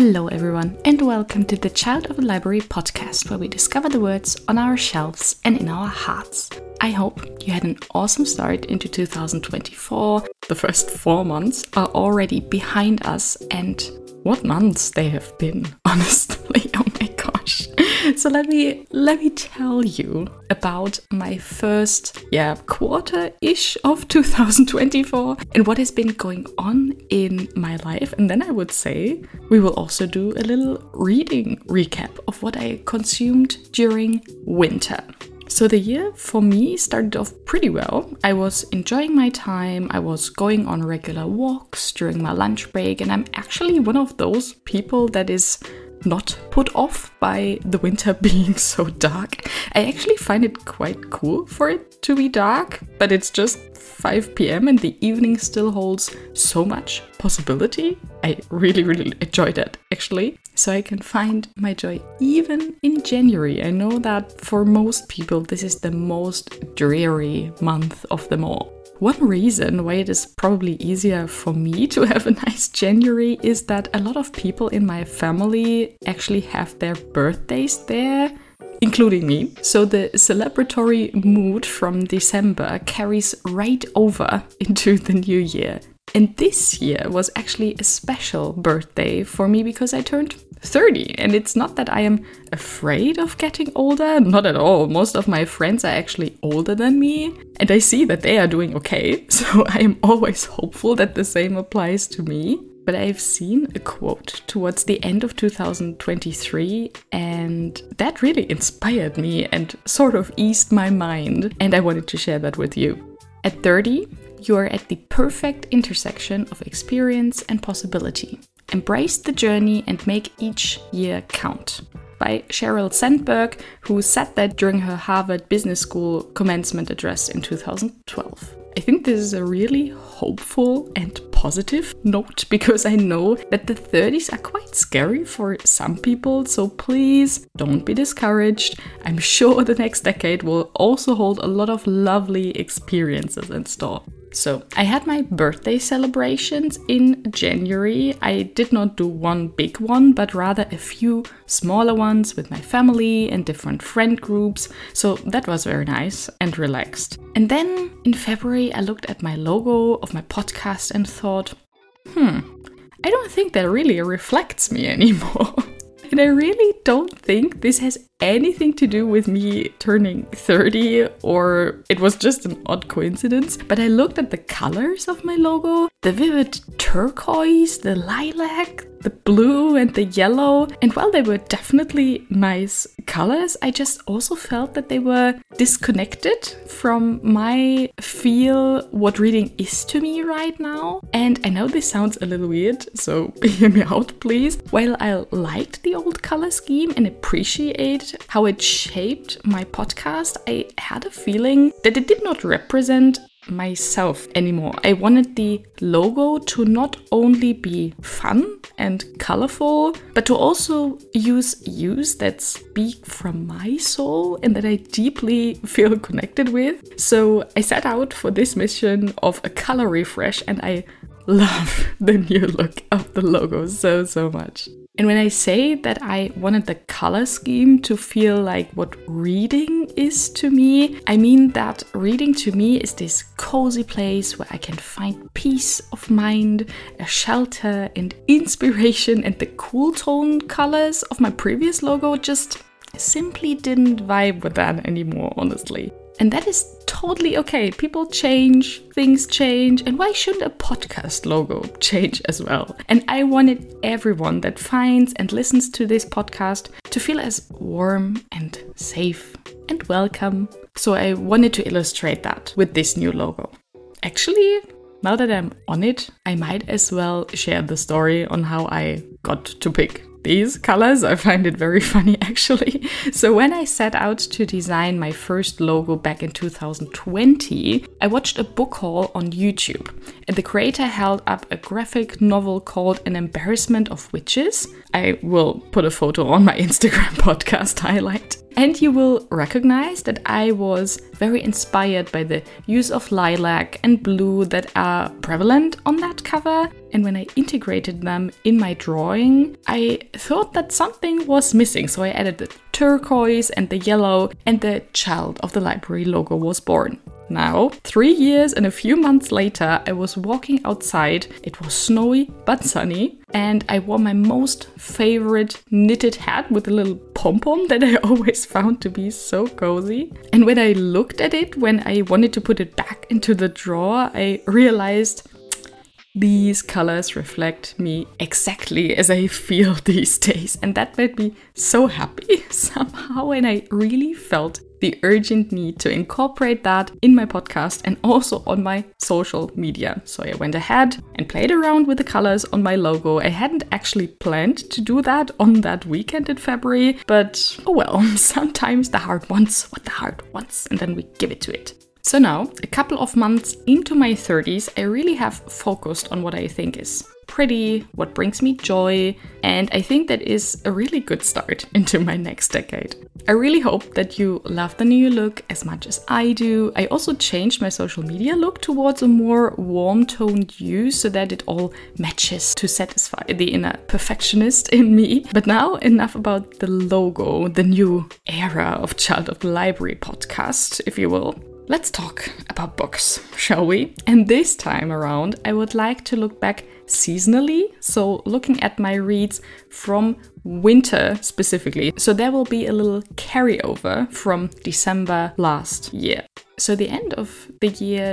Hello everyone, and welcome to the Child of a Library podcast, where we discover the words on our shelves and in our hearts. I hope you had an awesome start into 2024. The first 4 months are already behind us, and what months they have been, honestly. Oh my gosh. So let me tell you about my first quarter-ish of 2024 and what has been going on in my life. And then I would say we will also do a little reading recap of what I consumed during winter. So the year for me started off pretty well. I was enjoying my time, I was going on regular walks during my lunch break, and I'm actually one of those people that is not put off by the winter being so dark. I actually find it quite cool for it to be dark, but it's just 5 p.m. and the evening still holds so much possibility. I really enjoy that actually. So I can find my joy even in January. I know that for most people this is the most dreary month of them all. One reason why it is probably easier for me to have a nice January is that a lot of people in my family actually have their birthdays there, including me. So the celebratory mood from December carries right over into the new year. And this year was actually a special birthday for me because I turned 30. And it's not that I am afraid of getting older, not at all. Most of my friends are actually older than me, and I see that they are doing okay. So I am always hopeful that the same applies to me. But I've seen a quote towards the end of 2023, and that really inspired me and sort of eased my mind. And I wanted to share that with you. At 30, you are at the perfect intersection of experience and possibility. Embrace the journey and make each year count. By Sheryl Sandberg, who said that during her Harvard Business School commencement address in 2012. I think this is a really hopeful and positive note because I know that the 30s are quite scary for some people, so please don't be discouraged. I'm sure the next decade will also hold a lot of lovely experiences in store. So I had my birthday celebrations in January. I did not do one big one, but rather a few smaller ones with my family and different friend groups. So that was very nice and relaxed. And then in February, I looked at my logo of my podcast and thought, I don't think that really reflects me anymore. And I really don't think this has anything to do with me turning 30, or it was just an odd coincidence. But I looked at the colors of my logo, the vivid turquoise, the lilac, the blue and the yellow. And while they were definitely nice colors, I just also felt that they were disconnected from my feel what reading is to me right now. And I know this sounds a little weird, so hear me out please. While I liked the old color scheme and appreciate how it shaped my podcast, I had a feeling that it did not represent myself anymore. I wanted the logo to not only be fun and colorful, but to also use views that speak from my soul and that I deeply feel connected with. So I set out for this mission of a color refresh, and I love the new look of the logo so much. And when I say that I wanted the color scheme to feel like what reading is to me, I mean that reading to me is this cozy place where I can find peace of mind, a shelter and inspiration, and the cool tone colors of my previous logo just simply didn't vibe with that anymore, honestly. And that is totally okay. People change, things change, and why shouldn't a podcast logo change as well? And I wanted everyone that finds and listens to this podcast to feel as warm and safe and welcome. So I wanted to illustrate that with this new logo. Actually, now that I'm on it, I might as well share the story on how I got to pick these colors. I find it very funny actually. So when I set out to design my first logo back in 2020, I watched a book haul on YouTube, and the creator held up a graphic novel called An Embarrassment of Witches. I will put a photo on my Instagram podcast highlight. And you will recognize that I was very inspired by the use of lilac and blue that are prevalent on that cover. And when I integrated them in my drawing, I thought that something was missing. So I added the turquoise and the yellow, and the Child of the Library logo was born. Now, 3 years and a few months later, I was walking outside. It was snowy but sunny, and I wore my most favorite knitted hat with a little pom-pom that I always found to be so cozy. And when I looked at it, when I wanted to put it back into the drawer, I realized these colors reflect me exactly as I feel these days. And that made me so happy somehow, and I really felt the urgent need to incorporate that in my podcast and also on my social media. So I went ahead and played around with the colors on my logo. I hadn't actually planned to do that on that weekend in February, but oh well, sometimes the heart wants what the heart wants, and then we give it to it. So now, a couple of months into my 30s, I really have focused on what I think is pretty, what brings me joy, and I think that is a really good start into my next decade. I really hope that you love the new look as much as I do. I also changed my social media look towards a more warm-toned hue so that it all matches to satisfy the inner perfectionist in me. But now, enough about the logo, the new era of Child of the Library podcast, if you will. Let's talk about books, shall we? And this time around, I would like to look back seasonally, so looking at my reads from winter specifically. So there will be a little carryover from December last year. So the end of the year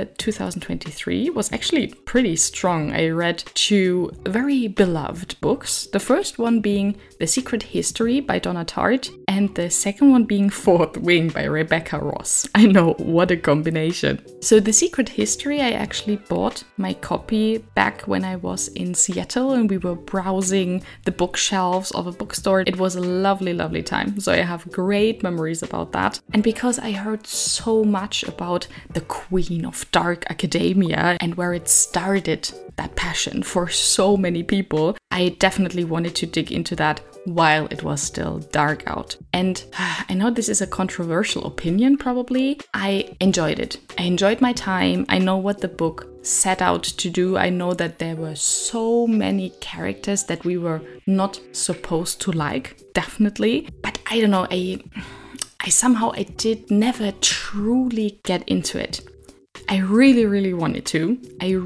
2023 was actually pretty strong. I read 2 very beloved books. The first one being The Secret History by Donna Tartt, and the second one being Fourth Wing by Rebecca Ross. I know, what a combination. So The Secret History, I actually bought my copy back when I was in Seattle and we were browsing the bookshelves of a bookstore. It was a lovely, lovely time. So I have great memories about that. And because I heard so much about the Queen of Dark Academia and where it started, that passion for so many people, I definitely wanted to dig into that while it was still dark out. And I know this is a controversial opinion probably. I enjoyed it. I enjoyed my time. I know what the book set out to do. I know that there were so many characters that we were not supposed to like, definitely. But I don't know, I somehow did never truly get into it. I really wanted to.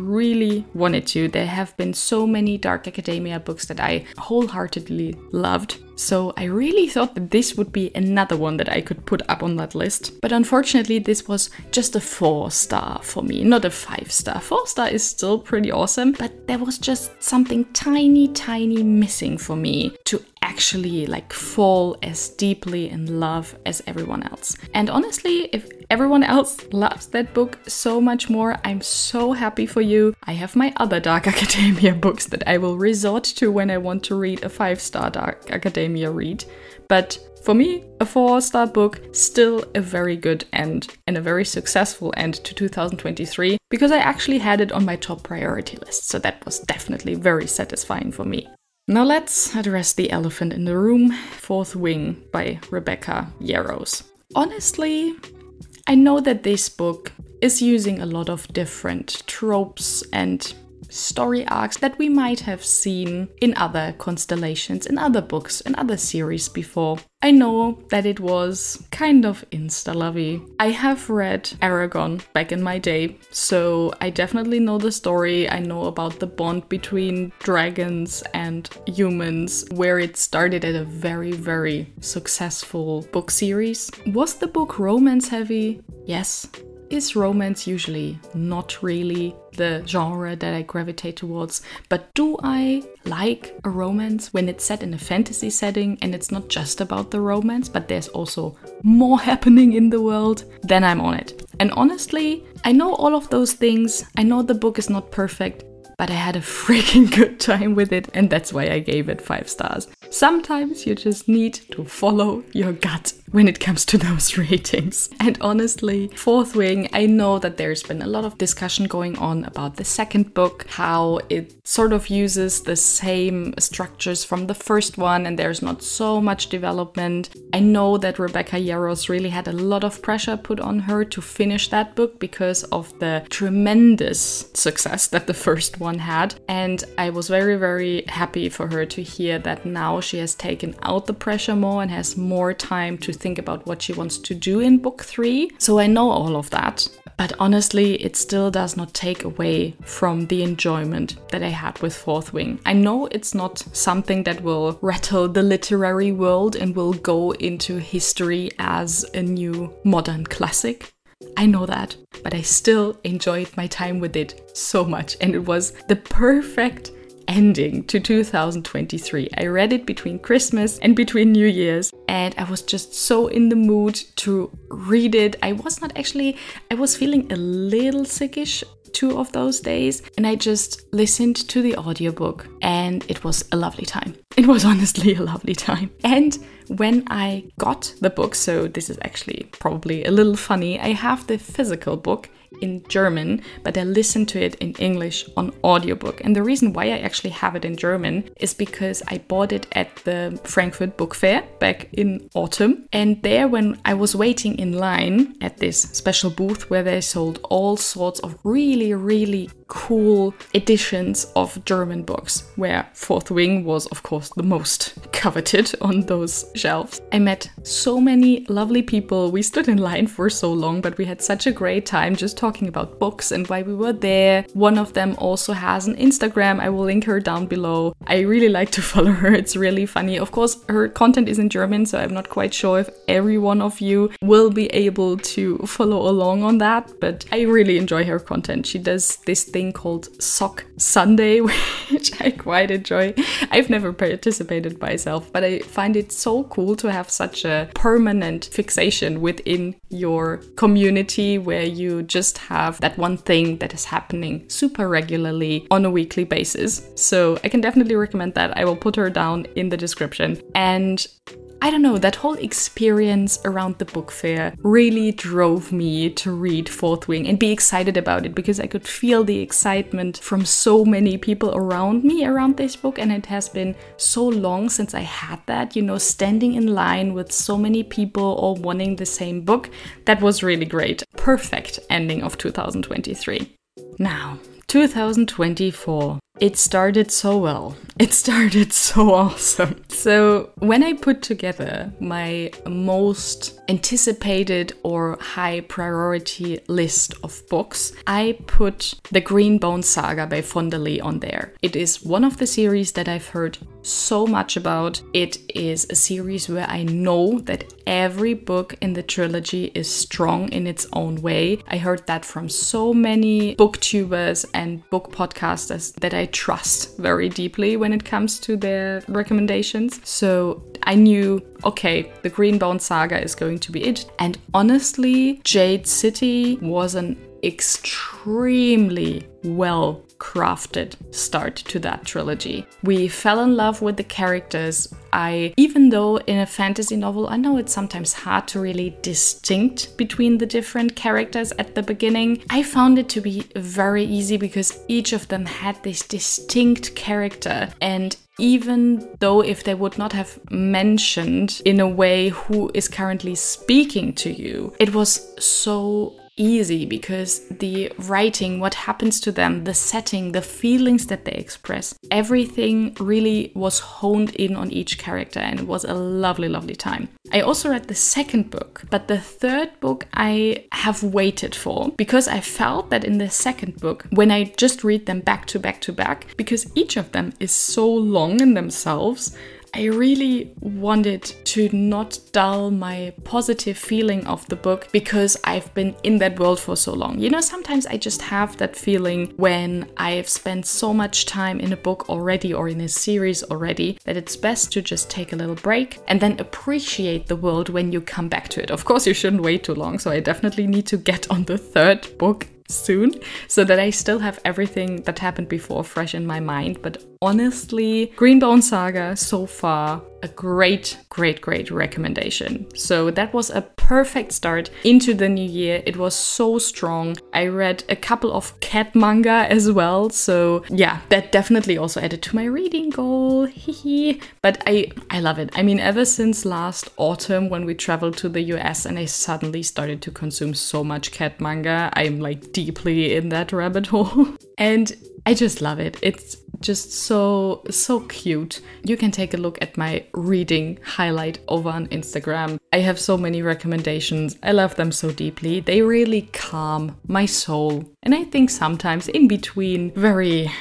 There have been so many Dark Academia books that I wholeheartedly loved. So I really thought that this would be another one that I could put up on that list. But unfortunately, this was just a 4-star for me, not a 5-star. 4-star is still pretty awesome, but there was just something tiny missing for me to actually fall as deeply in love as everyone else. And honestly, if everyone else loves that book so much more, I'm so happy for you. I have my other Dark Academia books that I will resort to when I want to read a 5-star Dark Academia read. But for me, a 4-star book, still a very good end and a very successful end to 2023, because I actually had it on my top priority list. So that was definitely very satisfying for me. Now let's address the elephant in the room, Fourth Wing by Rebecca Yarros. Honestly, I know that this book is using a lot of different tropes and story arcs that we might have seen in other constellations, in other books, in other series before. I know that it was kind of insta-lovey. I have read Eragon back in my day, so I definitely know the story. I know about the bond between dragons and humans, where it started at a very successful book series. Was the book romance heavy? Yes. Is romance usually not really the genre that I gravitate towards, but do I like a romance when it's set in a fantasy setting and it's not just about the romance, but there's also more happening in the world? Then I'm on it. And honestly, I know all of those things. I know the book is not perfect, but I had a freaking good time with it, and that's why I gave it 5 stars. Sometimes you just need to follow your gut. when it comes to those ratings. And honestly, Fourth Wing, I know that there's been a lot of discussion going on about the second book, how it sort of uses the same structures from the first one and there's not so much development. I know that Rebecca Yarros really had a lot of pressure put on her to finish that book because of the tremendous success that the first one had. And I was very, very happy for her to hear that now she has taken out the pressure more and has more time to think about what she wants to do in book 3. So I know all of that. But honestly, it still does not take away from the enjoyment that I had with Fourth Wing. I know it's not something that will rattle the literary world and will go into history as a new modern classic. I know that, but I still enjoyed my time with it so much, and it was the perfect ending to 2023. I read it between Christmas and between New Year's, and I was just so in the mood to read it. I was feeling a little sickish 2 of those days, and I just listened to the audiobook, and it was a lovely time. It was honestly a lovely time. And when I got the book, so this is actually probably a little funny, I have the physical book in German, but I listened to it in English on audiobook. And the reason why I actually have it in German is because I bought it at the Frankfurt Book Fair back in autumn. And there, when I was waiting in line at this special booth where they sold all sorts of really, really cool editions of German books, where Fourth Wing was, of course, the most coveted on those shelves, I met so many lovely people. We stood in line for so long, but we had such a great time just talking about books and why we were there. One of them also has an Instagram. I will link her down below. I really like to follow her. It's really funny. Of course, her content is in German, so I'm not quite sure if every one of you will be able to follow along on that, but I really enjoy her content. She does this thing called Sock Sunday, which I quite enjoy. I've never participated myself, but I find it so cool to have such a permanent fixation within your community where you just have that one thing that is happening super regularly on a weekly basis. So I can definitely recommend that. I will put her down in the description. And I don't know, that whole experience around the book fair really drove me to read Fourth Wing and be excited about it, because I could feel the excitement from so many people around me around this book. And it has been so long since I had that, standing in line with so many people all wanting the same book. That was really great. Perfect ending of 2023. Now, 2024. It started so well. It started so awesome. So when I put together my most anticipated or high priority list of books, I put the Greenbone Saga by Fonda Lee on there. It is one of the series that I've heard so much about. It is a series where I know that every book in the trilogy is strong in its own way. I heard that from so many booktubers and book podcasters that I trust very deeply when it comes to their recommendations. So I knew, okay, the Greenbone Saga is going to be it. And honestly, Jade City was an extremely well crafted start to that trilogy. We fell in love with the characters. Even though in a fantasy novel, I know it's sometimes hard to really distinct between the different characters at the beginning, I found it to be very easy because each of them had this distinct character. And even though if they would not have mentioned in a way who is currently speaking to you, it was so easy because the writing, what happens to them, the setting, the feelings that they express, everything really was honed in on each character, and it was a lovely, lovely time. I also read the second book, but the third book I have waited for because I felt that in the second book, when I just read them back to back to back, because each of them is so long in themselves, I really wanted to not dull my positive feeling of the book because I've been in that world for so long. Sometimes I just have that feeling when I've spent so much time in a book already or in a series already that it's best to just take a little break and then appreciate the world when you come back to it. Of course, you shouldn't wait too long, so I definitely need to get on the third book soon so that I still have everything that happened before fresh in my mind, but honestly, Greenbone Saga so far, a great recommendation. So that was a perfect start into the new year. It was so strong. I read a couple of cat manga as well. So yeah, that definitely also added to my reading goal. But I love it. I mean, ever since last autumn when we traveled to the US and I suddenly started to consume so much cat manga, I'm like deeply in that rabbit hole. And I just love it. It's just so cute. You can take a look at my reading highlight over on Instagram. I have so many recommendations. I love them so deeply. They really calm my soul. And I think sometimes in between very,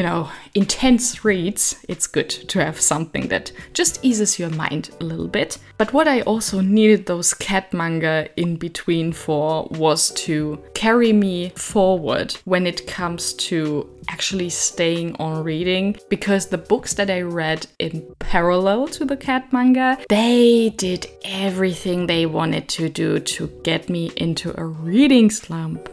intense reads, it's good to have something that just eases your mind a little bit. But what I also needed those cat manga in between for was to carry me forward when it comes to actually staying on reading, because the books that I read in parallel to the cat manga, they did everything they wanted to do to get me into a reading slump.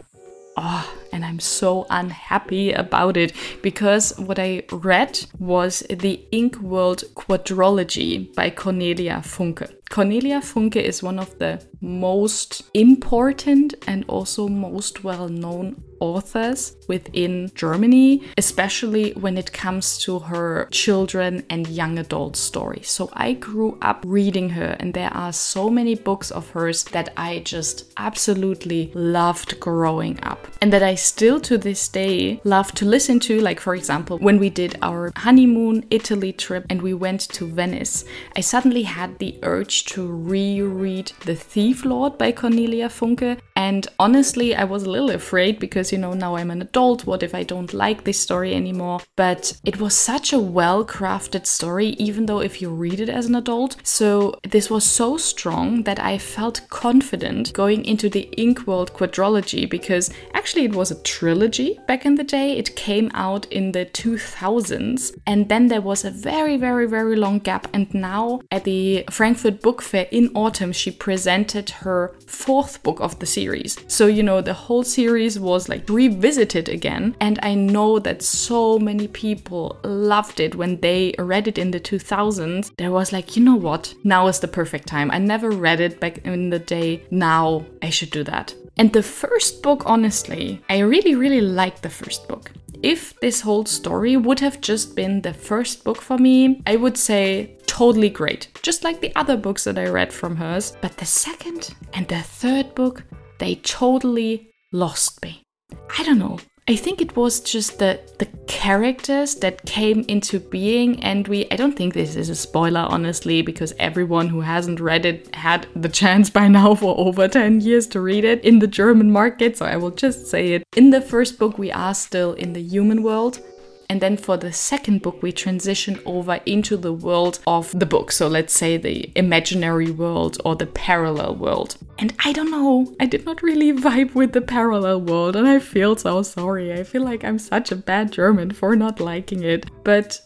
And I'm so unhappy about it, because what I read was the Ink World Quadrology by Cornelia Funke. Cornelia Funke is one of the most important and also most well-known authors within Germany, especially when it comes to her children and young adult stories. So I grew up reading her, and there are so many books of hers that I just absolutely loved growing up, and that I still to this day love to listen to. Like, for example, when we did our honeymoon Italy trip and we went to Venice, I suddenly had the urge to reread The Thief Lord by Cornelia Funke. And honestly, I was a little afraid because, now I'm an adult. What if I don't like this story anymore? But it was such a well-crafted story, even though if you read it as an adult. So this was so strong that I felt confident going into the Ink World Quadrology, because actually it was a trilogy back in the day. It came out in the 2000s. And then there was a very long gap. And now at the Frankfurt Book Fair in autumn, she presented her fourth book of the series. So, the whole series was like revisited again. And I know that so many people loved it when they read it in the 2000s. There was like, you know what? Now is the perfect time. I never read it back in the day. Now I should do that. And the first book, honestly, I really liked the first book. If this whole story would have just been the first book for me, I would say totally great. Just like the other books that I read from hers. But the second and the third book, they totally lost me. I don't know. I think it was just the characters that came into being, and I don't think this is a spoiler, honestly, because everyone who hasn't read it had the chance by now for over 10 years to read it in the German market, so I will just say it. In the first book, we are still in the human world. And then for the second book, we transition over into the world of the book. So let's say the imaginary world or the parallel world. And I don't know, I did not really vibe with the parallel world, and I feel so sorry. I feel like I'm such a bad German for not liking it. But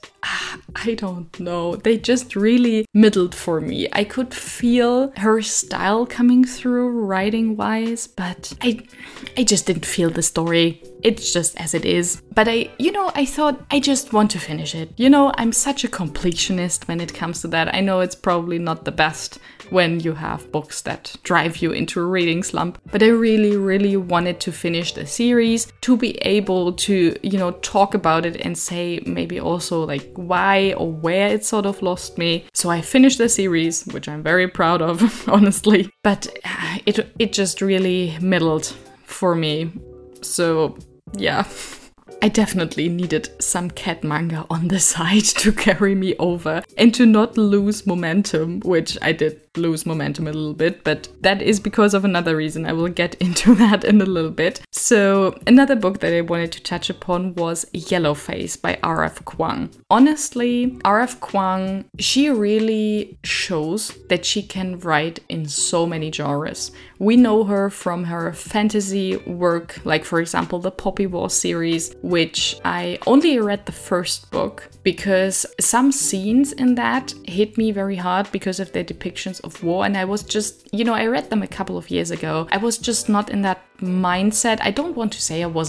I don't know. They just really middled for me. I could feel her style coming through writing-wise, but I just didn't feel the story. It's just as it is. But I thought I just want to finish it. I'm such a completionist when it comes to that. I know it's probably not the best when you have books that drive you into a reading slump. But I really wanted to finish the series to be able to, talk about it and say maybe also like why or where it sort of lost me. So I finished the series, which I'm very proud of, honestly. But it just really middled for me. So yeah. I definitely needed some cat manga on the side to carry me over and to not lose momentum, which I did lose momentum a little bit, but that is because of another reason. I will get into that in a little bit. So another book that I wanted to touch upon was Yellowface by R.F. Kuang. Honestly, R.F. Kuang, she really shows that she can write in so many genres. We know her from her fantasy work, like for example the Poppy War series, which I only read the first book because some scenes in that hit me very hard because of their depictions of war, and I was just, I read them a couple of years ago. I was just not in that mindset. I don't want to say I wasn't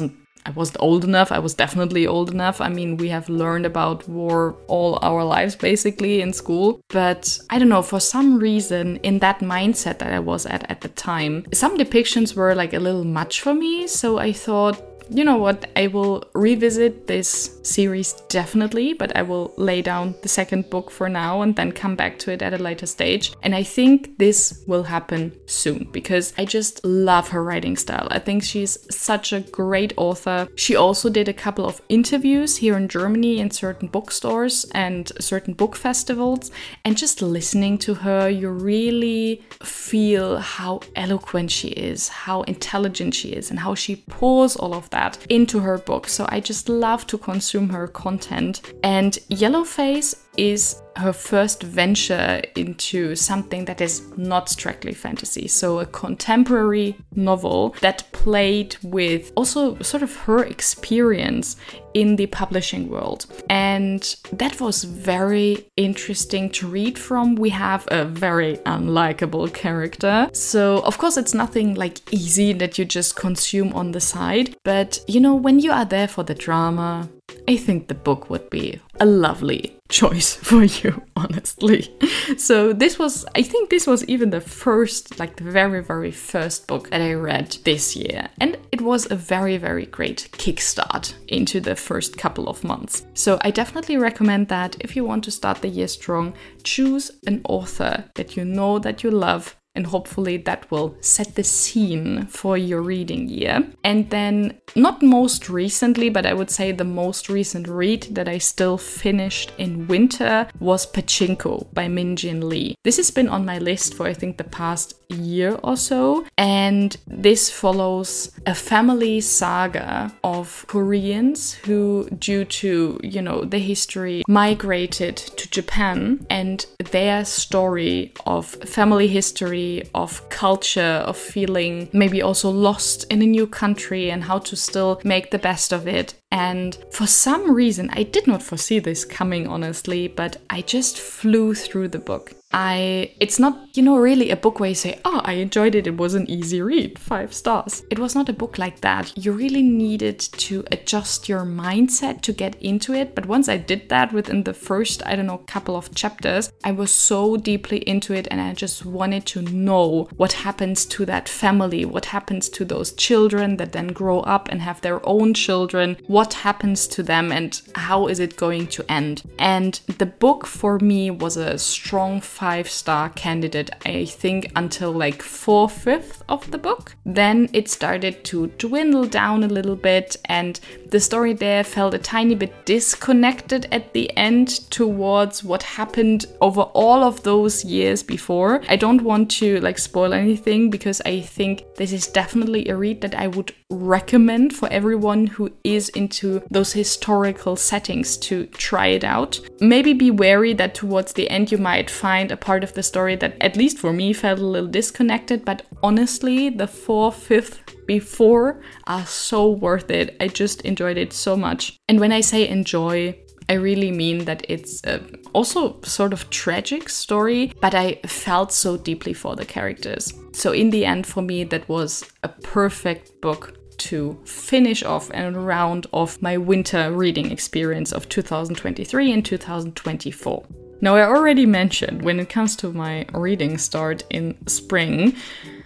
I wasn't old enough. I was definitely old enough. I mean, we have learned about war all our lives basically in school. But I don't know, for some reason in that mindset that I was at the time, some depictions were like a little much for me. So I thought, you know what, I will revisit this series definitely, but I will lay down the second book for now and then come back to it at a later stage. And I think this will happen soon because I just love her writing style. I think she's such a great author. She also did a couple of interviews here in Germany in certain bookstores and certain book festivals. And just listening to her, you really feel how eloquent she is, how intelligent she is, and how she pours all of that into her book. So I just love to consume her content. And Yellowface is her first venture into something that is not strictly fantasy. So a contemporary novel that played with also sort of her experience in the publishing world. And that was very interesting to read from. We have a very unlikable character. So of course it's nothing like easy that you just consume on the side. But you know, when you are there for the drama, I think the book would be a lovely choice for you, honestly. So I think this was even the first, like the very, very first book that I read this year. And it was a very, very great kickstart into the first couple of months. So I definitely recommend that if you want to start the year strong, choose an author that you know that you love. And hopefully that will set the scene for your reading year. And then, not most recently, but I would say the most recent read that I still finished in winter was Pachinko by Min Jin Lee. This has been on my list for I think the past year or so. And this follows a family saga of Koreans who, due to, you know, the history, migrated to Japan, and their story of family history, of culture, of feeling maybe also lost in a new country and how to still make the best of it. And for some reason, I did not foresee this coming, honestly, but I just flew through the book. It's not, you know, really a book where you say, oh, I enjoyed it, it was an easy read, 5 stars. It was not a book like that. You really needed to adjust your mindset to get into it. But once I did that within the first, couple of chapters, I was so deeply into it and I just wanted to know what happens to that family, what happens to those children that then grow up and have their own children, what happens to them and how is it going to end. And the book for me was a strong 5-star candidate, I think, until like 4/5 of the book. Then it started to dwindle down a little bit and the story there felt a tiny bit disconnected at the end towards what happened over all of those years before. I don't want to like spoil anything because I think this is definitely a read that I would recommend for everyone who is into those historical settings to try it out. Maybe be wary that towards the end you might find a part of the story that, at least for me, felt a little disconnected, but honestly the 4/5 before are so worth it. I just enjoyed it so much. And when I say enjoy, I really mean that it's also sort of tragic story, but I felt so deeply for the characters. So in the end, for me, that was a perfect book to finish off and round off my winter reading experience of 2023 and 2024. Now, I already mentioned when it comes to my reading start in spring,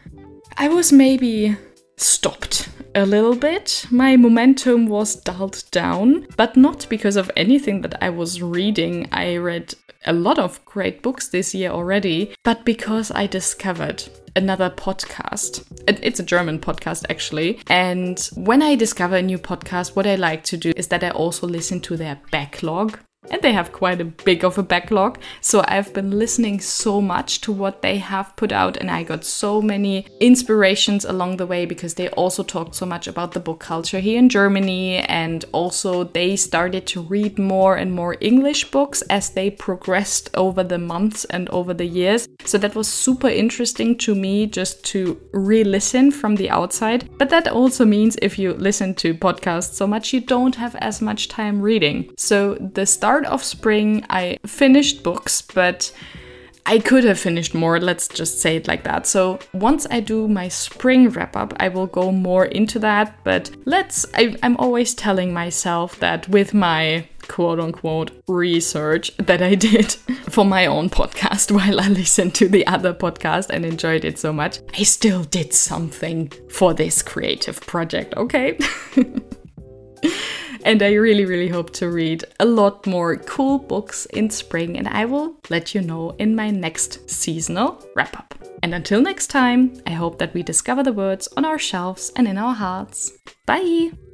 I was maybe stopped a little bit. My momentum was dulled down, but not because of anything that I was reading. I read a lot of great books this year already, but because I discovered another podcast. It's a German podcast, actually. And when I discover a new podcast, what I like to do is that I also listen to their backlog. And they have quite a big of a backlog. So I've been listening so much to what they have put out, and I got so many inspirations along the way because they also talked so much about the book culture here in Germany, and also they started to read more and more English books as they progressed over the months and over the years. So that was super interesting to me just to re-listen from the outside. But that also means if you listen to podcasts so much, you don't have as much time reading. So the start of spring, I finished books, but I could have finished more, let's just say it like that. So once I do my spring wrap up, I will go more into that. But I'm always telling myself that with my quote unquote research that I did for my own podcast while I listened to the other podcast and enjoyed it so much, I still did something for this creative project, okay? And I really, really hope to read a lot more cool books in spring, and I will let you know in my next seasonal wrap-up. And until next time, I hope that we discover the words on our shelves and in our hearts. Bye!